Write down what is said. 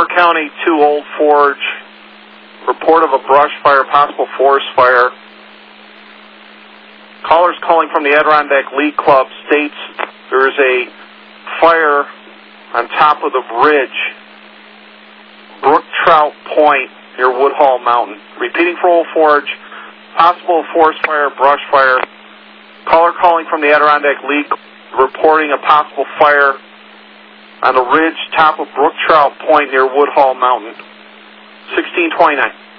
Park County 2 Old Forge. Report of a brush fire, possible forest fire. Callers calling from the Adirondack League Club states there is a fire on top of the ridge, Brook Trout Point near Woodhall Mountain. Repeating for Old Forge, possible forest fire, brush fire. Caller calling from the Adirondack League reporting a possible fire on the ridge top of Brook Trout Point near Woodhall Mountain. 1629.